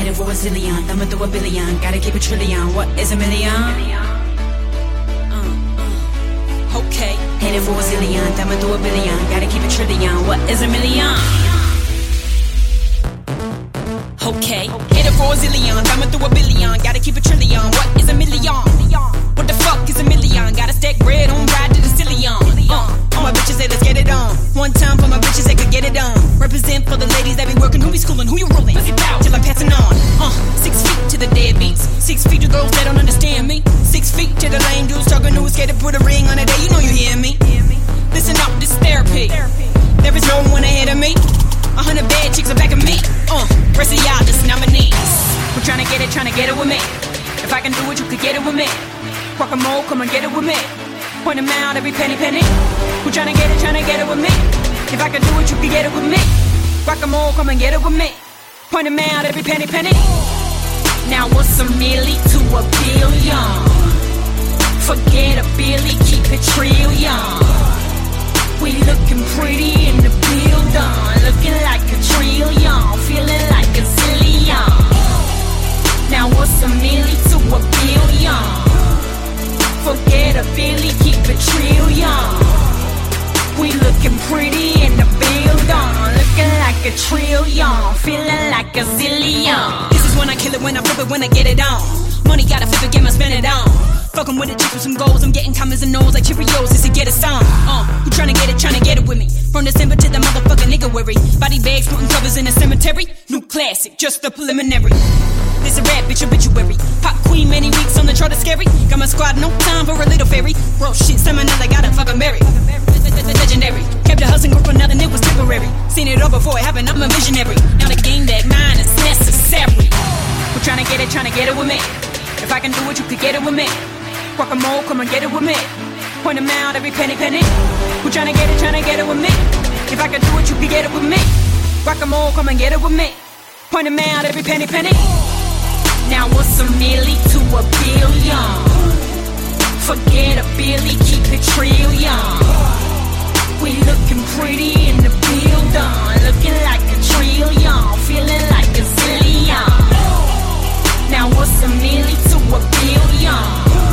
Headed for a zillion, thumbing through a billion. Gotta keep a trillion. What is a million? Okay. Headed for a zillion, thumbing through a billion. Gotta keep a trillion. What is a million? Okay. Headed for a zillion, thumbing through a billion. Gotta keep a trillion. What is a million? What the fuck is a million? Gotta stack bread on ride to the zillion. All my bitches say let's get it on. One time for my bitches they could get it on. Represent for the ladies that be working. Who be schooling? Who you ruling? Till I'm passing on. 6 feet to the deadbeats. 6 feet to girls that don't understand me. 6 feet to the lame dudes talking who's scared to put a ring on a day. You know you hear me. Listen up, this is therapy. There is no one ahead of me. 100 bad chicks are back of me. Rest of y'all just nominees. We're trying to get it with me. If I can do it, you could get it with me. Guacamole, come and get it with me. Point them out every penny. We're trying to get it with me. If I can do it, you could get it with me. Guacamole, come and get it with me. Point them out every penny. Now what's a milli to a billion? Forget a billy, keep it trillion. We looking pretty in the building. Looking like a trillion. Feeling like a zillion. Now what's a milli to a billion? Forget a billy, keep it trillion. We looking pretty in the building. Looking like a trillion. Feeling like a zillion. This is when I kill it, when I flip it, when I get it on. Money gotta flip it, get my spend it on. Fucking with the chicks with some goals. I'm getting commas and nose like Cheerios just to get a song. Who tryna get it with me? From December to the motherfucking nigga worry. Body bags, putting covers in the cemetery. New classic, just the preliminary. This a rap bitch obituary. Pop queen, many weeks on the chart is scary. Got my squad, no time for a little fairy. Bro, shit, salmonella, got a fucking berry. Legendary. Kept the hustling group for nothing, it was temporary. Seen it all before it happened, I'm a visionary. Now the game that mine is necessary. We're tryna get it with me. If I can do it, you could get it with me. Guacamole, come and get it with me. Point them out every penny. We're tryna get it with me. If I can do it, you could get it with me. Guacamole, come and get it with me. Point them out every penny. Now what's a milli to a billion? Forget a billy, keep it trillion. We looking pretty in the building. Looking like a trillion. Feeling like a zillion. Now what's a milli to a billion?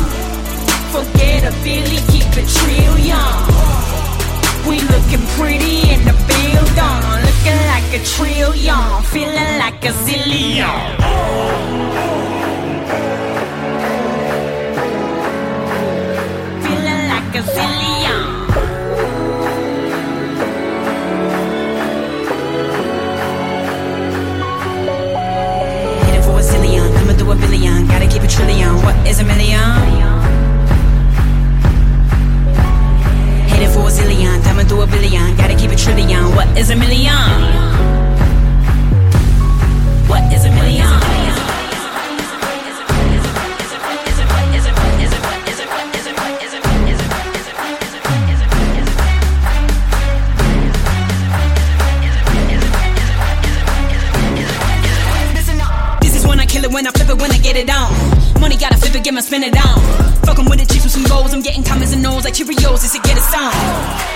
Forget a billy, keep it trillion. We looking pretty in the building. Looking like a trillion. Feeling like a zillion. Feeling like a zillion. Heading for a zillion, coming through a billion. Gotta keep a trillion. What is a million? Headed for a zillion, thumbing through a billion. Gotta keep it trillion. What is a million? What is a million? This is when I kill it, when I flip it, when I get it on. Money gotta flip it, get my spin it on. Fucking with the chicks with some goals. I'm getting comments and nose like Cheerios just to get a song.